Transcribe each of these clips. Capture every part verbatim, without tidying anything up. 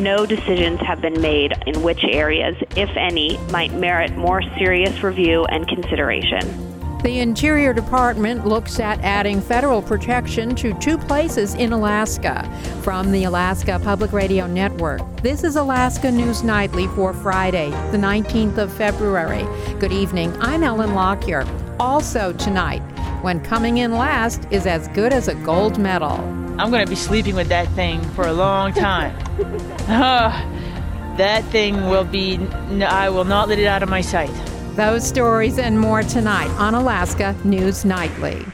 no decisions have been made in which areas, if any, might merit more serious review and consideration. The Interior Department looks at adding federal protection to two places in Alaska. From the Alaska Public Radio Network, this is Alaska News Nightly for Friday, the nineteenth of February. Good evening, I'm Ellen Lockyer. Also tonight, when coming in last is as good as a gold medal. I'm going to be sleeping with that thing for a long time. Oh, that thing will be, I will not let it out of my sight. Those stories and more tonight on Alaska News Nightly.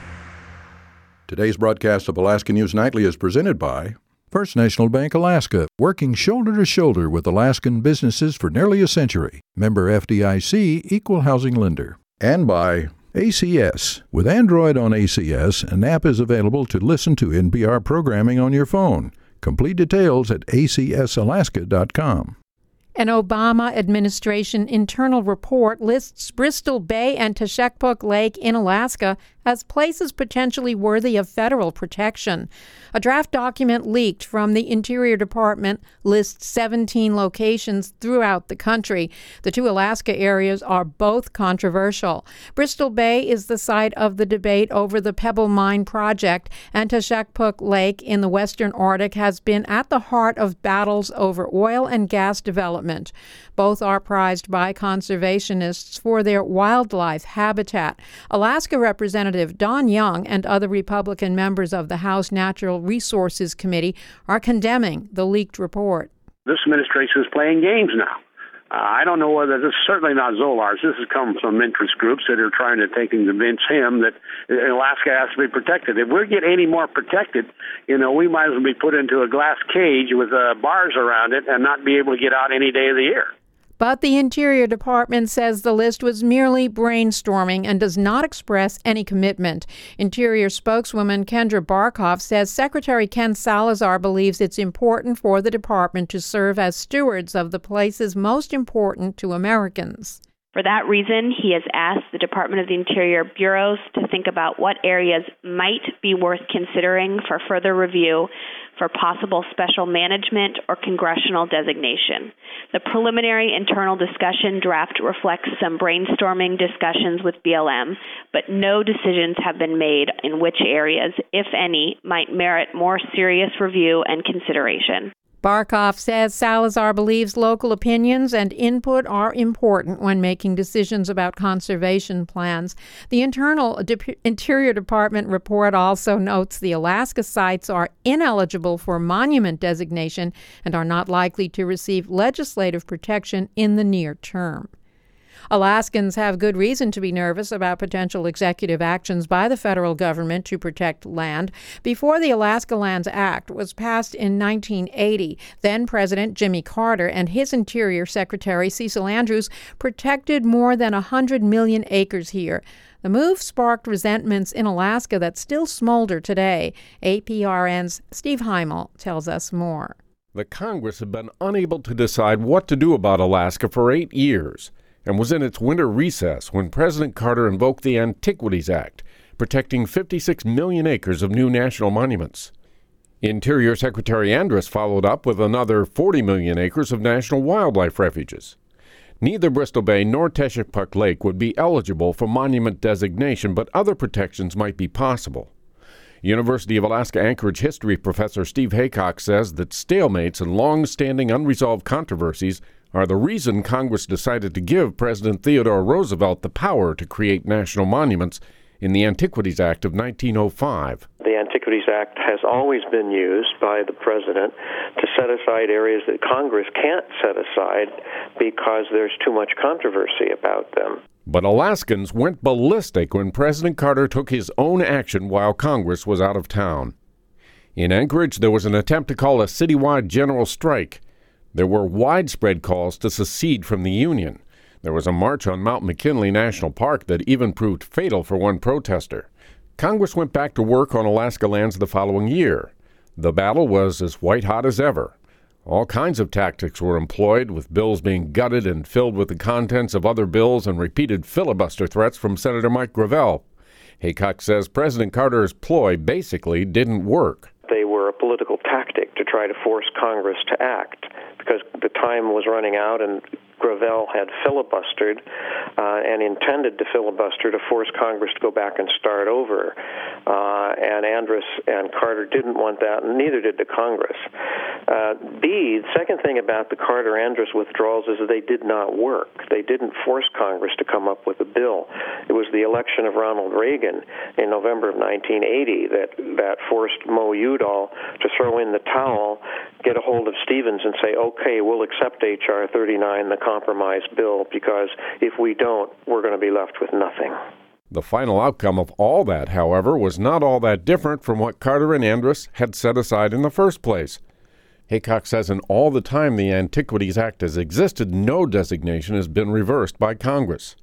Today's broadcast of Alaska News Nightly is presented by First National Bank Alaska, working shoulder to shoulder with Alaskan businesses for nearly a century. Member F D I C, Equal Housing Lender. And by A C S. With Android on A C S, an app is available to listen to N P R programming on your phone. Complete details at A C S alaska dot com. An Obama administration internal report lists Bristol Bay and Teshekpuk Lake in Alaska as places potentially worthy of federal protection. A draft document leaked from the Interior Department lists seventeen locations throughout the country. The two Alaska areas are both controversial. Bristol Bay is the site of the debate over the Pebble Mine project, and Teshekpuk Lake in the western Arctic has been at the heart of battles over oil and gas development. Both are prized by conservationists for their wildlife habitat. Alaska Representative Don Young and other Republican members of the House Natural Resources Committee are condemning the leaked report. This administration is playing games now. Uh, I don't know whether this is certainly not Zolar's. This has come from interest groups that are trying to take and convince him that Alaska has to be protected. If we get any more protected, you know, we might as well be put into a glass cage with uh, bars around it and not be able to get out any day of the year. But the Interior Department says the list was merely brainstorming and does not express any commitment. Interior spokeswoman Kendra Barkoff says Secretary Ken Salazar believes it's important for the department to serve as stewards of the places most important to Americans. For that reason, he has asked the Department of the Interior bureaus to think about what areas might be worth considering for further review for possible special management or congressional designation. The preliminary internal discussion draft reflects some brainstorming discussions with B L M, but no decisions have been made in which areas, if any, might merit more serious review and consideration. Barkoff says Salazar believes local opinions and input are important when making decisions about conservation plans. The Internal De- Interior Department report also notes the Alaska sites are ineligible for monument designation and are not likely to receive legislative protection in the near term. Alaskans have good reason to be nervous about potential executive actions by the federal government to protect land. Before the Alaska Lands Act was passed in nineteen eighty, then-President Jimmy Carter and his Interior Secretary Cecil Andrews protected more than one hundred million acres here. The move sparked resentments in Alaska that still smolder today. A P R N's Steve Heimel tells us more. The Congress had been unable to decide what to do about Alaska for eight years. And was in its winter recess when President Carter invoked the Antiquities Act, protecting fifty-six million acres of new national monuments. Interior Secretary Andrus followed up with another forty million acres of national wildlife refuges. Neither Bristol Bay nor Teshekpuk Lake would be eligible for monument designation, but other protections might be possible. University of Alaska Anchorage history professor Steve Haycock says that stalemates and long-standing unresolved controversies are the reason Congress decided to give President Theodore Roosevelt the power to create national monuments in the Antiquities Act of nineteen oh five. The Antiquities Act has always been used by the president to set aside areas that Congress can't set aside because there's too much controversy about them. But Alaskans went ballistic when President Carter took his own action while Congress was out of town. In Anchorage, there was an attempt to call a citywide general strike. There were widespread calls to secede from the Union. There was a march on Mount McKinley National Park that even proved fatal for one protester. Congress went back to work on Alaska lands the following year. The battle was as white-hot as ever. All kinds of tactics were employed, with bills being gutted and filled with the contents of other bills and repeated filibuster threats from Senator Mike Gravel. Haycock says President Carter's ploy basically didn't work. They were a political tactic to try to force Congress to act. because the time was running out and Gravel had filibustered uh, and intended to filibuster to force Congress to go back and start over. Uh, and Andrus and Carter didn't want that, and neither did the Congress. Uh, B, the second thing about the Carter-Andrus withdrawals is that they did not work. They didn't force Congress to come up with a bill. It was the election of Ronald Reagan in November of nineteen eighty that, that forced Mo Udall to throw in the towel, get a hold of Stevens and say, okay, we'll accept H R thirty-nine, the compromise bill, because if we don't, we're going to be left with nothing. The final outcome of all that, however, was not all that different from what Carter and Andrus had set aside in the first place. Haycock says in all the time the Antiquities Act has existed, no designation has been reversed by Congress.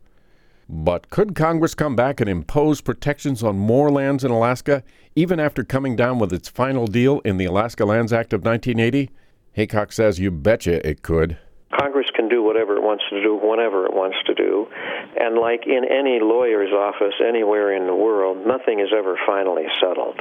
But could Congress come back and impose protections on more lands in Alaska, even after coming down with its final deal in the Alaska Lands Act of nineteen eighty? Haycock says you betcha it could. Congress can do whatever it wants to do, whenever it wants to do. And like in any lawyer's office anywhere in the world, nothing is ever finally settled.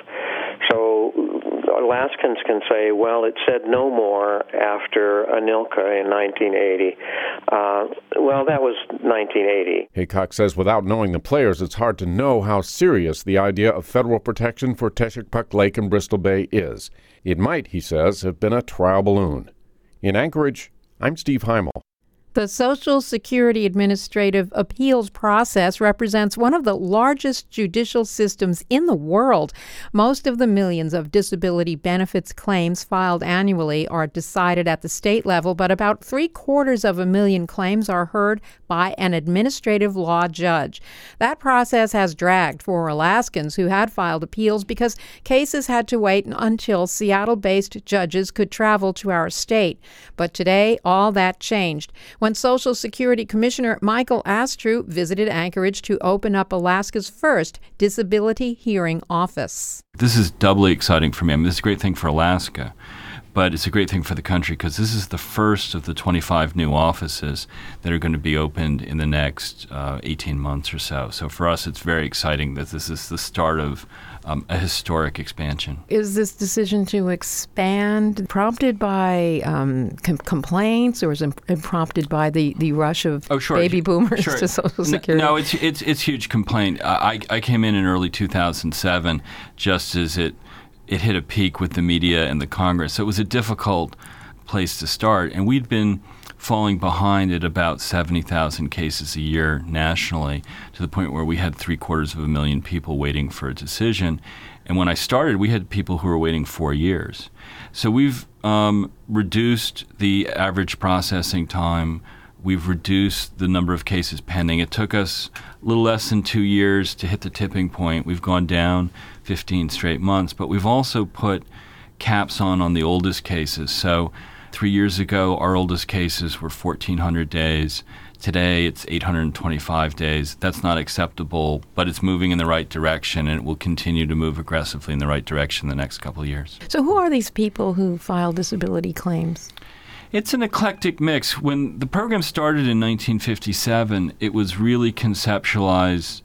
So Alaskans can say, well, it said no more after Anilka in nineteen eighty. Uh, well, that was nineteen eighty. Haycock says without knowing the players, it's hard to know how serious the idea of federal protection for Teshekpuk Lake and Bristol Bay is. It might, he says, have been a trial balloon. In Anchorage, I'm Steve Heimel. The Social Security Administrative Appeals process represents one of the largest judicial systems in the world. Most of the millions of disability benefits claims filed annually are decided at the state level, but about three quarters of a million claims are heard by an administrative law judge. That process has dragged for Alaskans who had filed appeals because cases had to wait until Seattle-based judges could travel to our state. But today, all that changed when Social Security Commissioner Michael Astrew visited Anchorage to open up Alaska's first disability hearing office. This is doubly exciting for me. I mean, this is a great thing for Alaska, but it's a great thing for the country because this is the first of the twenty-five new offices that are going to be opened in the next uh, eighteen months or so. So for us, it's very exciting that this is the start of um, a historic expansion. Is this decision to expand prompted by um, com- complaints, or is it prompted by the, the rush of oh, sure. baby boomers sure. to Social Security? No, no it's it's it's huge complaint. I I came in in early two thousand seven, just as it. It hit a peak with the media and the Congress. So it was a difficult place to start. And we'd been falling behind at about seventy thousand cases a year nationally, to the point where we had three quarters of a million people waiting for a decision. And when I started, we had people who were waiting four years. So we've um, reduced the average processing time. We've reduced the number of cases pending. It took us a little less than two years to hit the tipping point. We've gone down fifteen straight months, but we've also put caps on on the oldest cases. So three years ago, our oldest cases were fourteen hundred days. Today, it's eight hundred twenty-five days. That's not acceptable, but it's moving in the right direction, and it will continue to move aggressively in the right direction the next couple of years. So who are these people who file disability claims? It's an eclectic mix. When the program started in nineteen fifty-seven, it was really conceptualized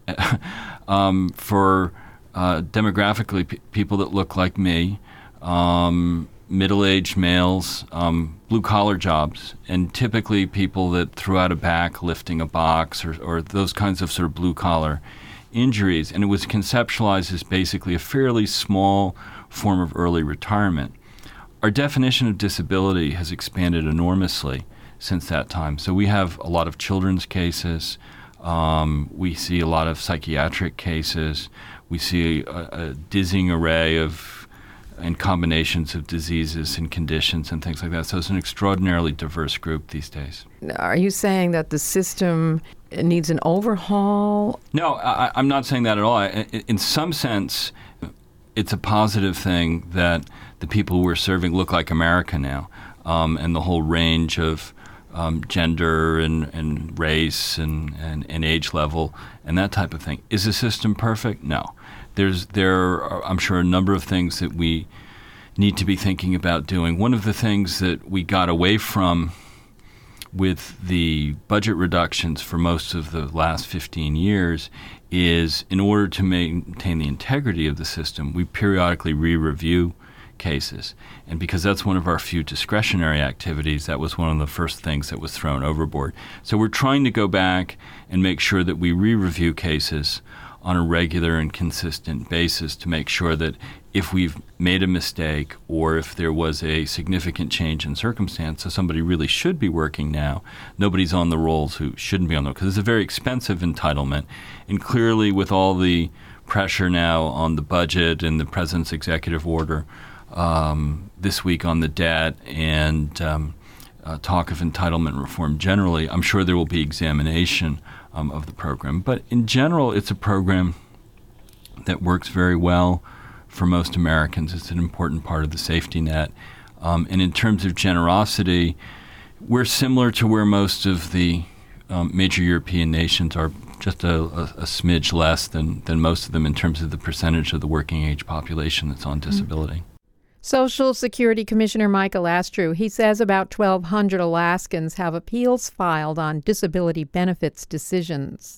um, for uh, demographically p- people that look like me, um, middle-aged males, um, blue-collar jobs, and typically people that threw out a back lifting a box or, or those kinds of sort of blue-collar injuries. And it was conceptualized as basically a fairly small form of early retirement. Our definition of disability has expanded enormously since that time. So we have a lot of children's cases. Um, we see a lot of psychiatric cases. We see a, a dizzying array of and combinations of diseases and conditions and things like that. So it's an extraordinarily diverse group these days. Are you saying that the system needs an overhaul? No, I, I'm not saying that at all. I, in some sense, it's a positive thing that the people we're serving look like America now, um, and the whole range of um, gender and, and race and, and, and age level and that type of thing. Is the system perfect? No. There's there are, I'm sure, a number of things that we need to be thinking about doing. One of the things that we got away from with the budget reductions for most of the last fifteen years is, in order to maintain the integrity of the system, we periodically re-review cases. And because that's one of our few discretionary activities, that was one of the first things that was thrown overboard. So we're trying to go back and make sure that we re-review cases on a regular and consistent basis to make sure that if we've made a mistake or if there was a significant change in circumstance, so somebody really should be working now, nobody's on the rolls who shouldn't be on them, because it's a very expensive entitlement. And clearly with all the pressure now on the budget and the president's executive order um, this week on the debt and um, uh, talk of entitlement reform generally, I'm sure there will be examination um, of the program. But in general, it's a program that works very well for most Americans. It's an important part of the safety net. Um, and in terms of generosity, we're similar to where most of the um, major European nations are, just a, a, a smidge less than, than most of them in terms of the percentage of the working age population that's on disability. Mm-hmm. Social Security Commissioner Michael Astrew, he says about twelve hundred Alaskans have appeals filed on disability benefits decisions.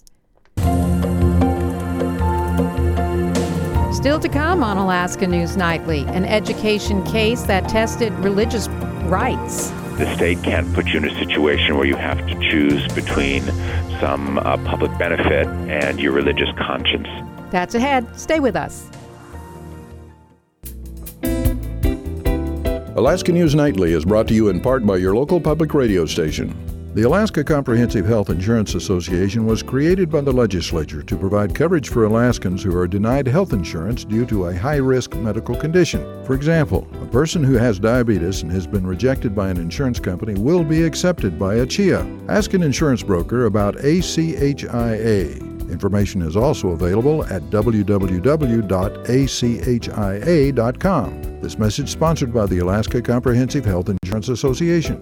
Still to come on Alaska News Nightly, an education case that tested religious rights. The state can't put you in a situation where you have to choose between some uh, public benefit and your religious conscience. That's ahead. Stay with us. Alaska News Nightly is brought to you in part by your local public radio station. The Alaska Comprehensive Health Insurance Association was created by the legislature to provide coverage for Alaskans who are denied health insurance due to a high-risk medical condition. For example, a person who has diabetes and has been rejected by an insurance company will be accepted by A C I A. Ask an insurance broker about A C H I A. Information is also available at w w w dot a c h i a dot com. This message sponsored by the Alaska Comprehensive Health Insurance Association.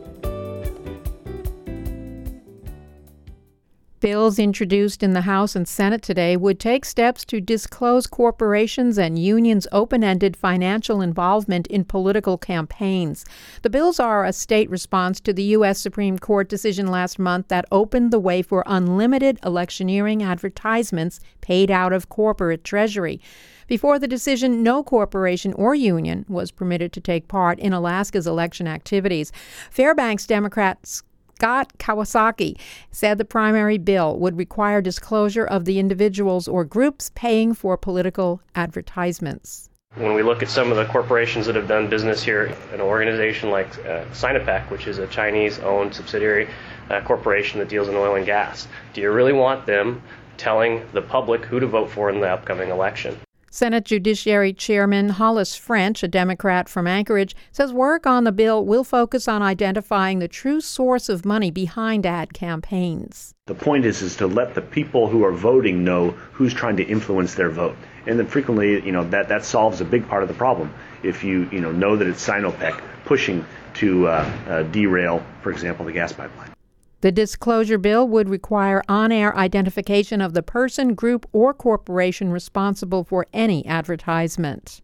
Bills introduced in the House and Senate today would take steps to disclose corporations and unions' open-ended financial involvement in political campaigns. The bills are a state response to the U S Supreme Court decision last month that opened the way for unlimited electioneering advertisements paid out of corporate treasury. Before the decision, no corporation or union was permitted to take part in Alaska's election activities. Fairbanks Democrats Scott Kawasaki said the primary bill would require disclosure of the individuals or groups paying for political advertisements. When we look at some of the corporations that have done business here, an organization like uh, Sinopec, which is a Chinese-owned subsidiary uh, corporation that deals in oil and gas, do you really want them telling the public who to vote for in the upcoming election? Senate Judiciary Chairman Hollis French, a Democrat from Anchorage, says work on the bill will focus on identifying the true source of money behind ad campaigns. The point is, is to let the people who are voting know who's trying to influence their vote. And then frequently, you know, that, that solves a big part of the problem. If you, you know, know that it's Sinopec pushing to uh, uh, derail, for example, the gas pipeline. The disclosure bill would require on-air identification of the person, group, or corporation responsible for any advertisement.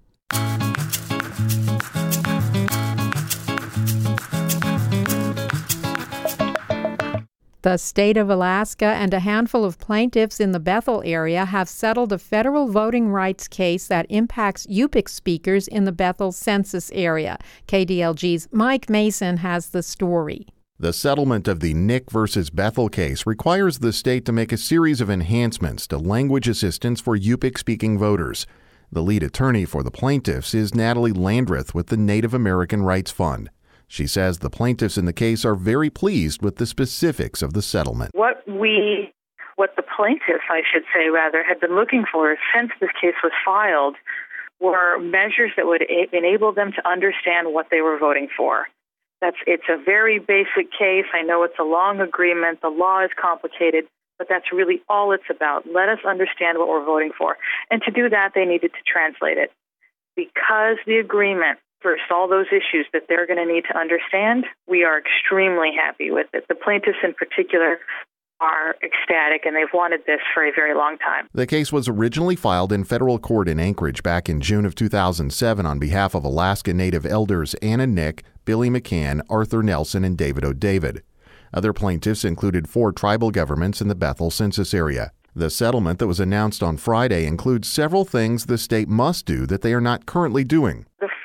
The state of Alaska and a handful of plaintiffs in the Bethel area have settled a federal voting rights case that impacts Yupik speakers in the Bethel census area. K D L G's Mike Mason has the story. The settlement of the Nick versus Bethel case requires the state to make a series of enhancements to language assistance for Yupik-speaking voters. The lead attorney for the plaintiffs is Natalie Landreth with the Native American Rights Fund. She says the plaintiffs in the case are very pleased with the specifics of the settlement. What we, what the plaintiffs, I should say rather, had been looking for since this case was filed were measures that would a- enable them to understand what they were voting for. That's it's a very basic case. I know it's a long agreement. The law is complicated, but that's really all it's about. Let us understand what we're voting for. And to do that, they needed to translate it. Because the agreement first all those issues that they're going to need to understand, we are extremely happy with it. The plaintiffs in particular are ecstatic, and they've wanted this for a very long time. The case was originally filed in federal court in Anchorage back in June of two thousand seven on behalf of Alaska Native elders Anna Nick, Billy McCann, Arthur Nelson, and David O'David. Other plaintiffs included four tribal governments in the Bethel census area. The settlement that was announced on Friday includes several things the state must do that they are not currently doing. The first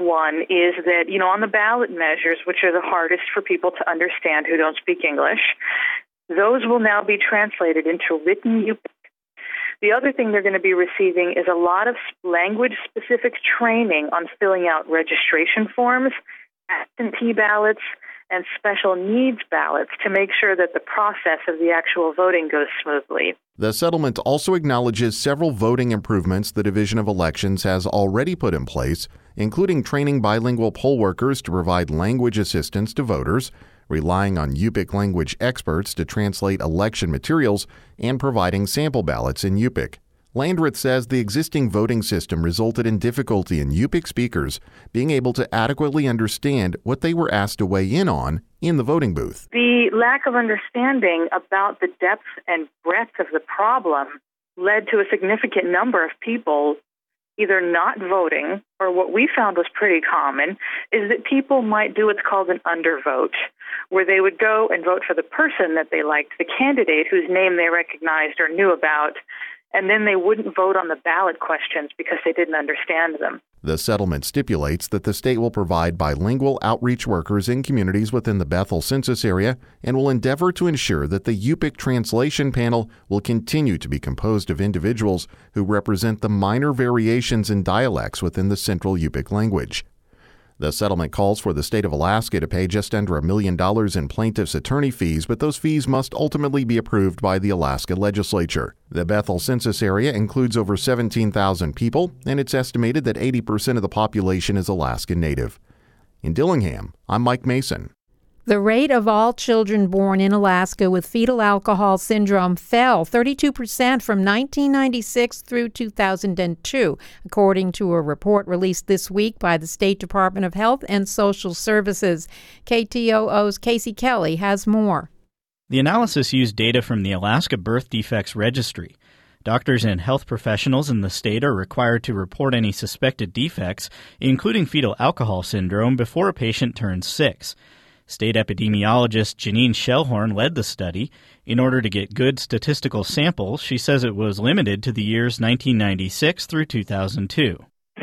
one is that, you know, on the ballot measures, which are the hardest for people to understand who don't speak English, those will now be translated into written Yupik. The other thing they're going to be receiving is a lot of language-specific training on filling out registration forms, absentee ballots, and special needs ballots to make sure that the process of the actual voting goes smoothly. The settlement also acknowledges several voting improvements the Division of Elections has already put in place, including training bilingual poll workers to provide language assistance to voters, relying on Yupik language experts to translate election materials, and providing sample ballots in Yupik. Landreth says the existing voting system resulted in difficulty in Yupik speakers being able to adequately understand what they were asked to weigh in on in the voting booth. The lack of understanding about the depth and breadth of the problem led to a significant number of people either not voting, or what we found was pretty common, is that people might do what's called an undervote, where they would go and vote for the person that they liked, the candidate whose name they recognized or knew about, and then they wouldn't vote on the ballot questions because they didn't understand them. The settlement stipulates that the state will provide bilingual outreach workers in communities within the Bethel census area and will endeavor to ensure that the Yupik translation panel will continue to be composed of individuals who represent the minor variations in dialects within the Central Yupik language. The settlement calls for the state of Alaska to pay just under a million dollars in plaintiffs' attorney fees, but those fees must ultimately be approved by the Alaska legislature. The Bethel census area includes over seventeen thousand people, and it's estimated that eighty percent of the population is Alaska Native. In Dillingham, I'm Mike Mason. The rate of all children born in Alaska with fetal alcohol syndrome fell thirty-two percent from nineteen ninety-six through two thousand two, according to a report released this week by the State Department of Health and Social Services. K T O O's Casey Kelly has more. The analysis used data from the Alaska Birth Defects Registry. Doctors and health professionals in the state are required to report any suspected defects, including fetal alcohol syndrome, before a patient turns six. State epidemiologist Janine Shellhorn led the study. In order to get good statistical samples, she says it was limited to the years nineteen ninety-six through two thousand two.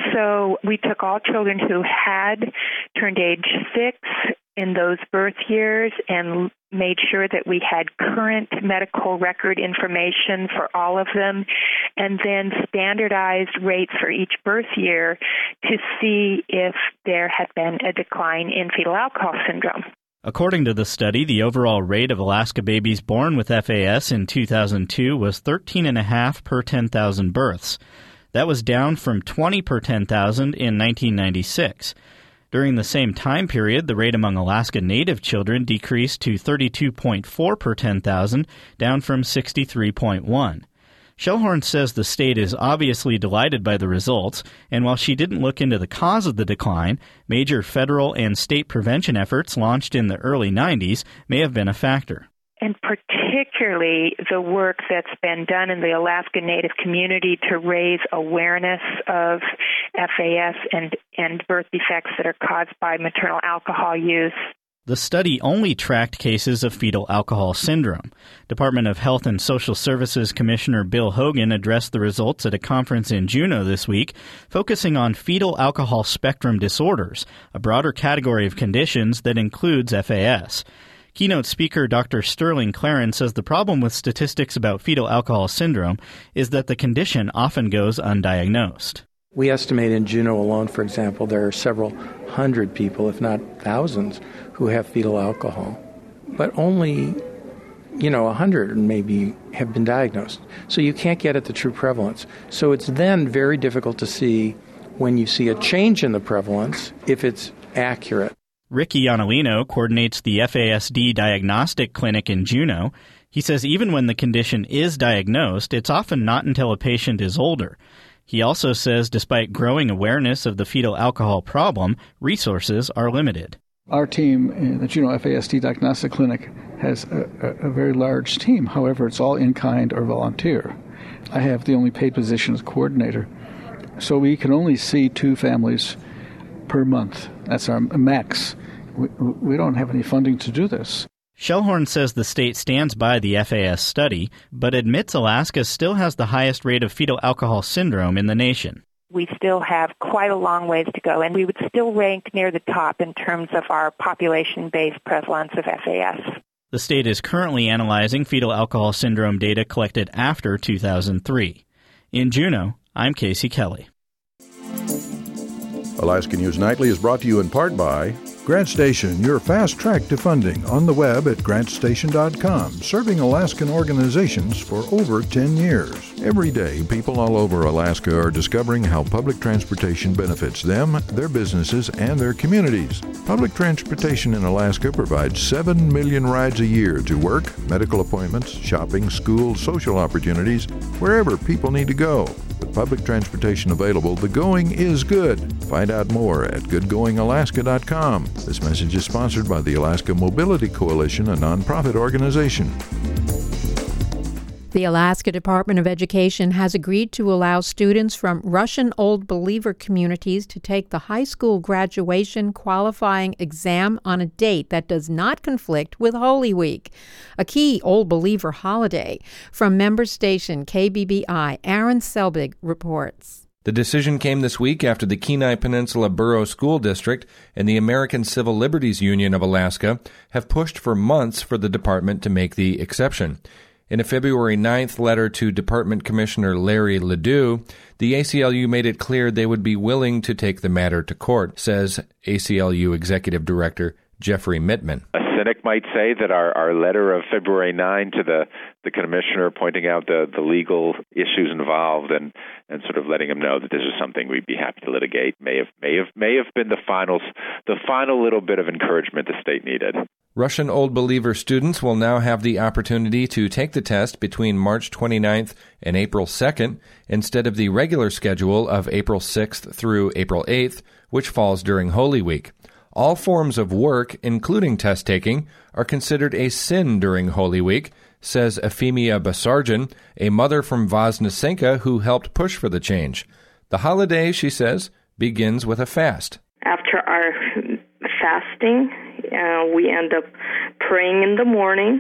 So we took all children who had turned age six in those birth years and made sure that we had current medical record information for all of them, and then standardized rates for each birth year to see if there had been a decline in fetal alcohol syndrome. According to the study, the overall rate of Alaska babies born with F A S in two thousand two was thirteen point five per ten thousand births. That was down from twenty per ten thousand in nineteen ninety-six. During the same time period, the rate among Alaska Native children decreased to thirty-two point four per ten thousand, down from sixty-three point one. Shellhorn says the state is obviously delighted by the results, and while she didn't look into the cause of the decline, major federal and state prevention efforts launched in the early nineties may have been a factor. And particularly the work that's been done in the Alaska Native community to raise awareness of F A S and, and birth defects that are caused by maternal alcohol use. The study only tracked cases of fetal alcohol syndrome. Department of Health and Social Services Commissioner Bill Hogan addressed the results at a conference in Juneau this week, focusing on fetal alcohol spectrum disorders, a broader category of conditions that includes F A S. Keynote speaker Doctor Sterling Claren says the problem with statistics about fetal alcohol syndrome is that the condition often goes undiagnosed. We estimate in Juneau alone, for example, there are several hundred people, if not thousands, who have fetal alcohol. But only, you know, a hundred maybe have been diagnosed. So you can't get at the true prevalence. So it's then very difficult to see when you see a change in the prevalence if it's accurate. Ricky Iannolino coordinates the F A S D Diagnostic Clinic in Juneau. He says even when the condition is diagnosed, it's often not until a patient is older. He also says despite growing awareness of the fetal alcohol problem, resources are limited. Our team in the Juneau F A S D Diagnostic Clinic has a, a, a very large team. However, it's all in-kind or volunteer. I have the only paid position as coordinator. So we can only see two families per month. That's our max. We, we don't have any funding to do this. Shellhorn says the state stands by the F A S study, but admits Alaska still has the highest rate of fetal alcohol syndrome in the nation. we still have quite a long ways to go, and we would still rank near the top in terms of our population-based prevalence of F A S. The state is currently analyzing fetal alcohol syndrome data collected after two thousand three. In Juneau, I'm Casey Kelly. Alaska News Nightly is brought to you in part by Grant Station, your fast track to funding, on the web at grant station dot com, serving Alaskan organizations for over ten years. Every day, people all over Alaska are discovering how public transportation benefits them, their businesses, and their communities. Public transportation in Alaska provides seven million rides a year to work, medical appointments, shopping, school, social opportunities, wherever people need to go. With public transportation available, the going is good. Find out more at good going alaska dot com. This message is sponsored by the Alaska Mobility Coalition, a nonprofit organization. The Alaska Department of Education has agreed to allow students from Russian Old Believer communities to take the high school graduation qualifying exam on a date that does not conflict with Holy Week, a key Old Believer holiday. From member station K B B I, Aaron Selbig reports. The decision came this week after the Kenai Peninsula Borough School District and the American Civil Liberties Union of Alaska have pushed for months for the department to make the exception. In a February ninth letter to Department Commissioner Larry Ledoux, the A C L U made it clear they would be willing to take the matter to court, says A C L U Executive Director Jeffrey Mittman. A cynic might say that our, our letter of February ninth to the, the commissioner pointing out the, the legal issues involved and, and sort of letting him know that this is something we'd be happy to litigate may have may have may have been the final the final little bit of encouragement the state needed. Russian Old Believer students will now have the opportunity to take the test between March twenty-ninth and April second instead of the regular schedule of April sixth through April eighth, which falls during Holy Week. All forms of work, including test-taking, are considered a sin during Holy Week, says Ephemia Basarjan, a mother from Voznesenka who helped push for the change. The holiday, she says, begins with a fast. After our fasting, uh, we end up praying in the morning,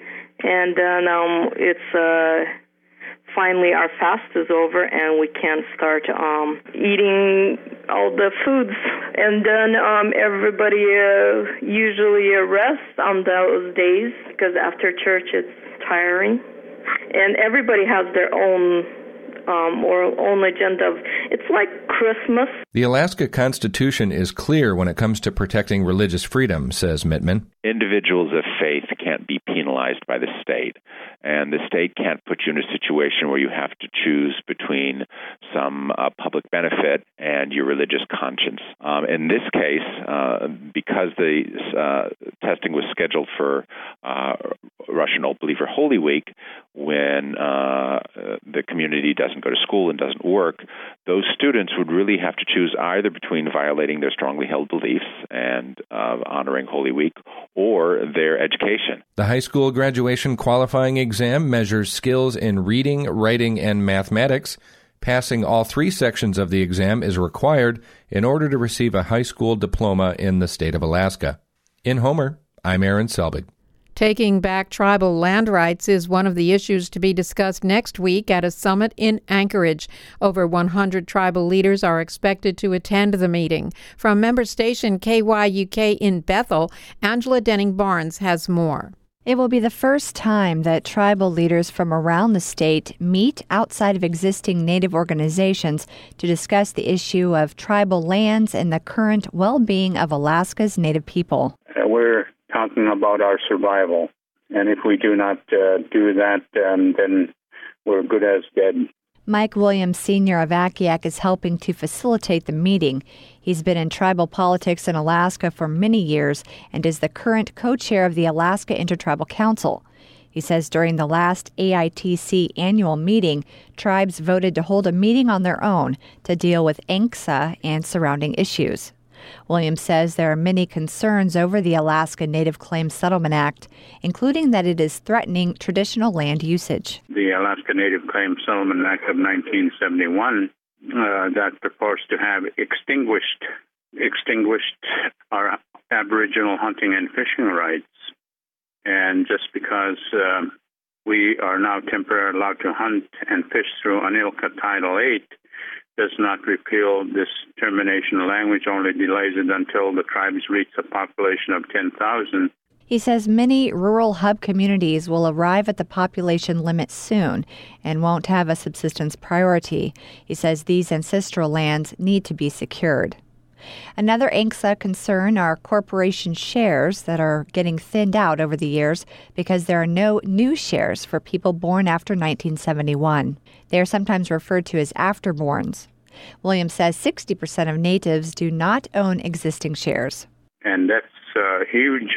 and then um, it's uh, finally our fast is over, and we can start um, eating all the foods. And then um, everybody uh, usually uh, rests on those days because after church it's tiring, and everybody has their own um, or own agenda. Of, it's like Christmas. The Alaska Constitution is clear when it comes to protecting religious freedom, says Mittman. Individuals of faith can't be penalized by the state, and the state can't put you in a situation where you have to choose between some uh, public benefit and your religious conscience. Um, in this case, uh, because the uh, testing was scheduled for uh, Russian Old Believer Holy Week, when uh, the community doesn't go to school and doesn't work, those students would really have to choose either between violating their strongly held beliefs and uh, honoring Holy Week or their education. The high school graduation qualifying exam measures skills in reading, writing, and mathematics. Passing all three sections of the exam is required in order to receive a high school diploma in the state of Alaska. In Homer, I'm Aaron Selbig. Taking back tribal land rights is one of the issues to be discussed next week at a summit in Anchorage. Over one hundred tribal leaders are expected to attend the meeting. From member station K Y U K in Bethel, Angela Denning-Barnes has more. It will be the first time that tribal leaders from around the state meet outside of existing Native organizations to discuss the issue of tribal lands and the current well-being of Alaska's Native people. Uh, we're talking about our survival, and if we do not uh, do that, um, then we're good as dead. Mike Williams, Senior of Akiak, is helping to facilitate the meeting. He's been in tribal politics in Alaska for many years and is the current co-chair of the Alaska Intertribal Council. He says during the last A I T C annual meeting, tribes voted to hold a meeting on their own to deal with A N C S A and surrounding issues. Williams says there are many concerns over the Alaska Native Claims Settlement Act, including that it is threatening traditional land usage. The Alaska Native Claims Settlement Act of nineteen seventy-one uh, that proposed to have extinguished extinguished our Aboriginal hunting and fishing rights. And just because uh, we are now temporarily allowed to hunt and fish through Anilka Title eight, does not repeal this termination language, only delays it until the tribes reach a population of ten thousand. He says many rural hub communities will arrive at the population limit soon and won't have a subsistence priority. He says these ancestral lands need to be secured. Another A N C S A concern are corporation shares that are getting thinned out over the years because there are no new shares for people born after nineteen seventy-one. They are sometimes referred to as afterborns. Williams says sixty percent of natives do not own existing shares. And that's a huge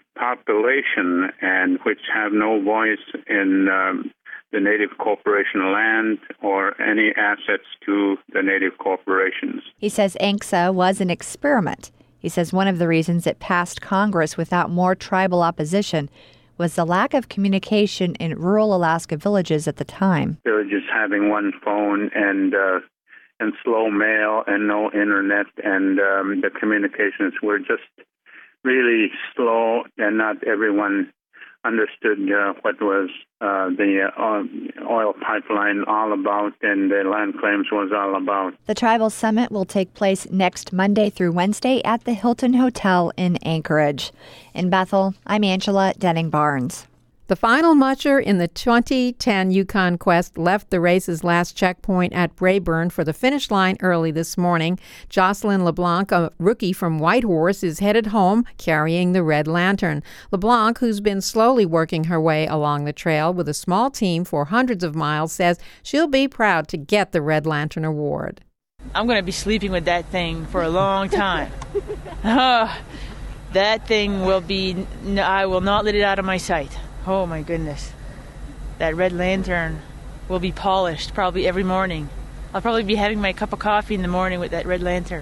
population, and which have no voice in um, the native corporation land or any assets to the native corporations. He says A N C S A was an experiment. He says one of the reasons it passed Congress without more tribal opposition was the lack of communication in rural Alaska villages at the time. Villages having one phone and uh, and slow mail and no internet, and um, the communications were just really slow, and not everyone understood uh, what was uh, the uh, oil pipeline all about and the land claims was all about. The Tribal Summit will take place next Monday through Wednesday at the Hilton Hotel in Anchorage. In Bethel, I'm Angela Denning-Barnes. The final musher in the twenty ten Yukon Quest left the race's last checkpoint at Braeburn for the finish line early this morning. Jocelyn LeBlanc, a rookie from Whitehorse, is headed home carrying the Red Lantern. LeBlanc, who's been slowly working her way along the trail with a small team for hundreds of miles, says she'll be proud to get the Red Lantern Award. I'm going to be sleeping with that thing for a long time. oh, that thing will be, I will not let it out of my sight. Oh my goodness. That Red Lantern will be polished probably every morning. I'll probably be having my cup of coffee in the morning with that Red Lantern.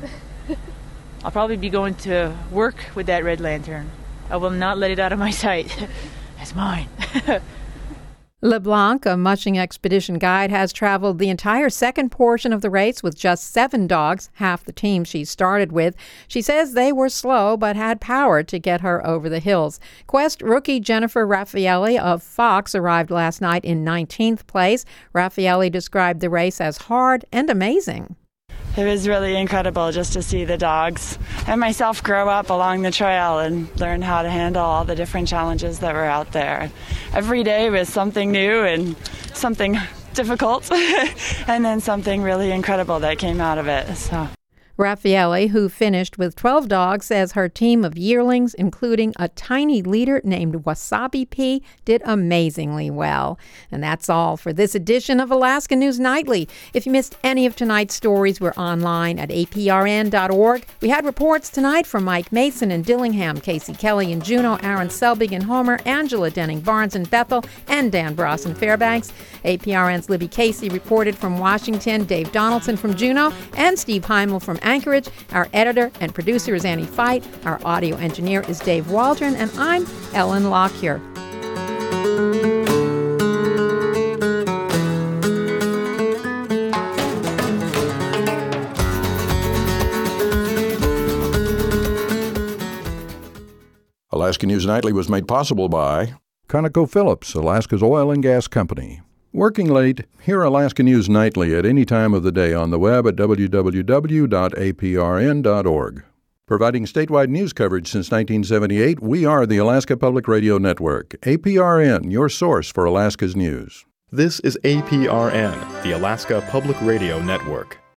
I'll probably be going to work with that Red Lantern. I will not let it out of my sight. It's mine. LeBlanc, a mushing expedition guide, has traveled the entire second portion of the race with just seven dogs, half the team she started with. She says they were slow but had power to get her over the hills. Quest rookie Jennifer Raffaelli of Fox arrived last night in nineteenth place. Raffaelli described the race as hard and amazing. It was really incredible just to see the dogs and myself grow up along the trail and learn how to handle all the different challenges that were out there. Every day was something new and something difficult and then something really incredible that came out of it. So. Raffaelli, who finished with twelve dogs, says her team of yearlings, including a tiny leader named Wasabi P, did amazingly well. And that's all for this edition of Alaska News Nightly. If you missed any of tonight's stories, we're online at A P R N dot org. We had reports tonight from Mike Mason in Dillingham, Casey Kelly in Juneau, Aaron Selbig in Homer, Angela Denning-Barnes in Bethel, and Dan Bross in Fairbanks. A P R N's Libby Casey reported from Washington, Dave Donaldson from Juneau, and Steve Heimel from Anchorage. Our editor and producer is Annie Fight. Our audio engineer is Dave Waldron, and I'm Ellen Lockyer. Alaska News Nightly was made possible by ConocoPhillips, Alaska's oil and gas company. Working late, hear Alaska News Nightly at any time of the day on the web at w w w dot a p r n dot org. Providing statewide news coverage since nineteen seventy-eight, we are the Alaska Public Radio Network. A P R N, your source for Alaska's news. This is A P R N, the Alaska Public Radio Network.